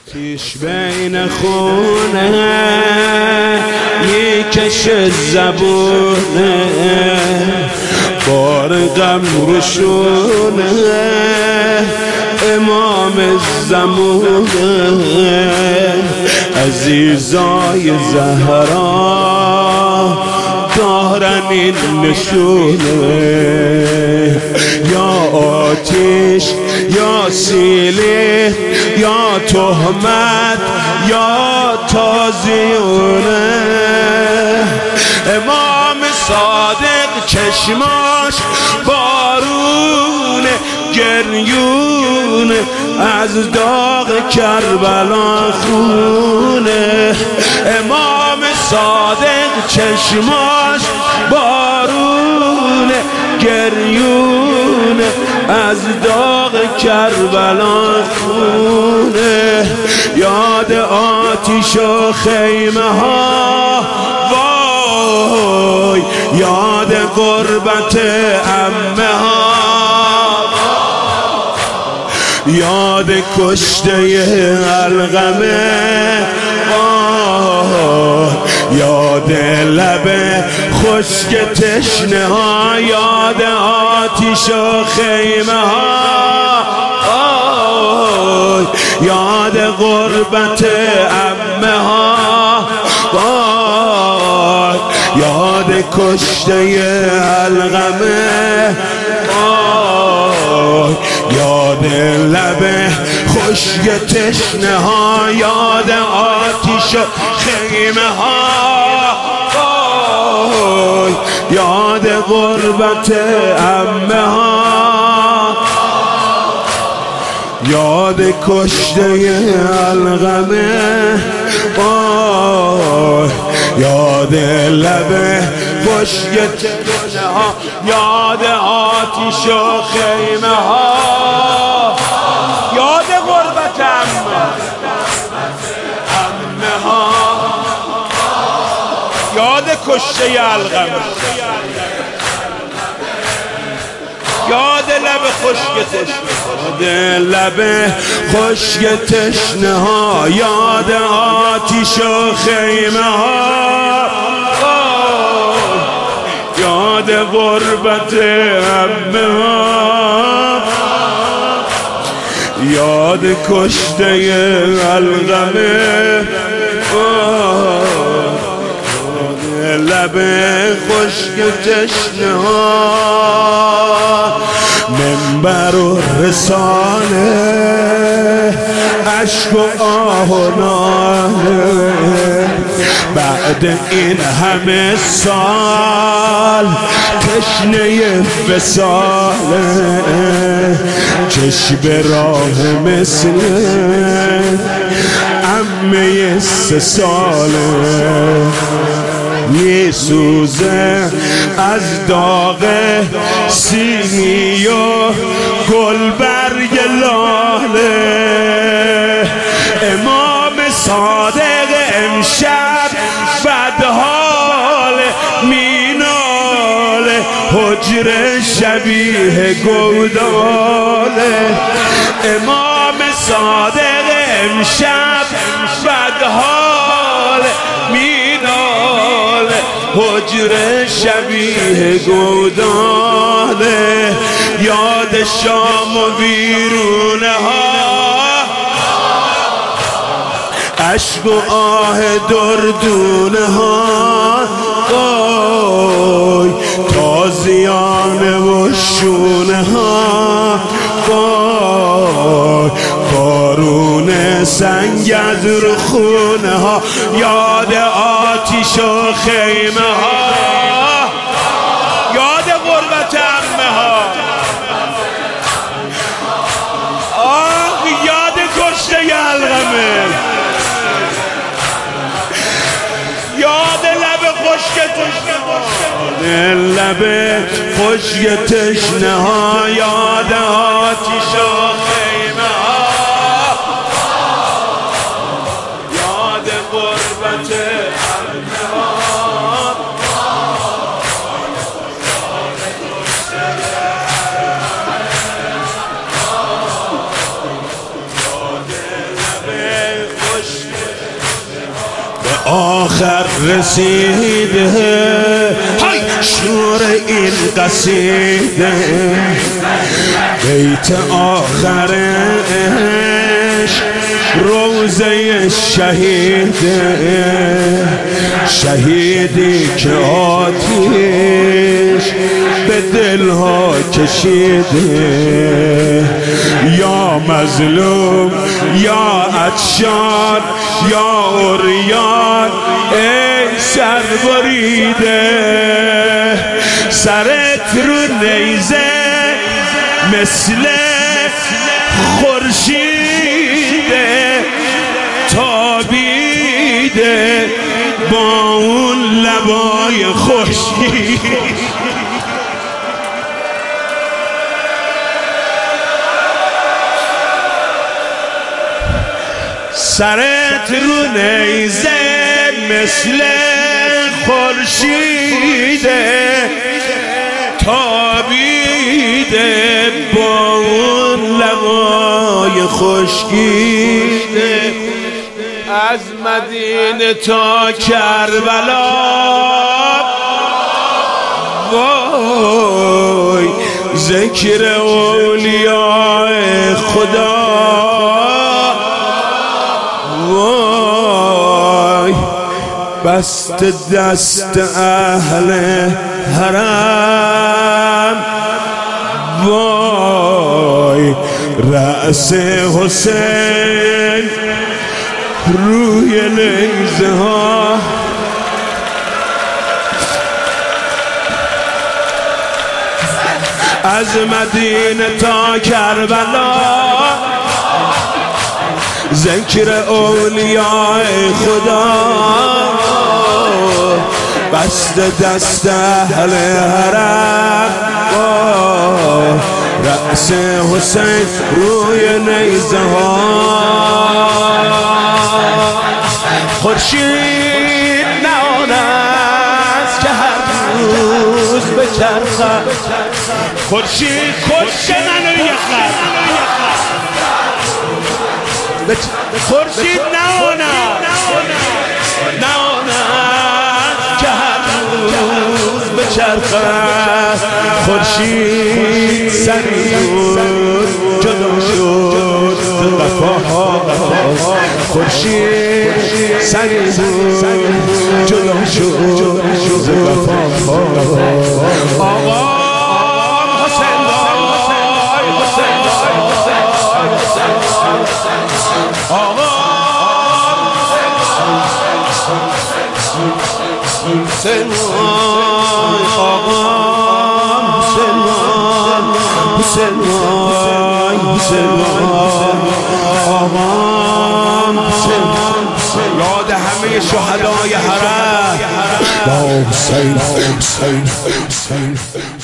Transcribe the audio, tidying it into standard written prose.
آتیش بین خونه میکش زبونه، بار غم روشونه امام زمونه. عزیزای زهرا دارن این نشونه، یا آتیش یا سیلی یا تهمت یا تازیونه. امام صادق چشماش بارون گریون، از داغ کربلا خونه. امام صادق چشماش بارون گریون، از داغ کربلا خونه. یاد آتیش و خیمه ها وای، یاد غربت عمه ها، یاد کشته علقمه، یاد لب خشک تشنه ها، یاد آتیش و خیمه ها، یاد غربت عمه ها، یاد کشته علقمه، یاد لب خشک تشنه ها، یاد آتیش و خیمه ها، یاد غربت عمه ها، یاد کشته علقمه، یاد لب خشک تشنه ها، یاد آتیش و خیمه ها، یاد غربت عمه ها، یاد کشته علقمه، یاد لب خشک تشنه، یاد لب خشک تشنه ها، یاد آتیش و خیمه ها، یاد غربت عمه ها، یاد کشته علقمه، لب خشک تشنه ها. منبر و رسانه، عشق و آه و ناله، بعد این همه سال تشنه وصاله، چشم به راه مثل عمه 3 ساله، می سوزه از داغ سینی و گلبرگ لاله. امام صادق امشب بدحال میناله، حجره شبیه گوداله. امام صادق امشب بدحال میناله، حجره شبیه گوداله. یاد شام و ویرونه ها، عشق و آه دردونه ها، تازیانه و شونه ها، بارون سنگ از رو خونه ها، یاد آتیش و خیمه ها، یاد غربت عمه ها، یاد کشته علقمه، یاد لب خشک تشنه ها، لب خشک تشنه ها، یاد آتیش و خیمه ها، یاد غربت عمه ها، آخر رسیده شور این قصیده بیت آخرش روزه شهیده شهیدی که آتیش به دلها کشیده یا مظلوم یا عطشان یا عریان ای سر بریده سرت رو نیزه مثل خورشیده تابیده با اون لبای خوشی سرت رو نیزه مثل خورشیده تابیده با اون لبای خشکیده از مدینه تا کربلا وای ذکر اولیاء خدا وای بست دست اهل حرم وای رأس حسین روی نیزه ها از مدینه تا کربلا ذکر اولیاء خدا بست دست اهل حرم رأس حسین روی نیزه ها خورشید نه آن است که هر روز بچرخد خورشید کشته منو یخد خورشید نه آن است که هر روز بچرخد خورشید سریع جدا شد وفاها خورشید سریع جدا شد وفاها آقا حسین آقا حسین آقا حسین یاد همه شهدای حرم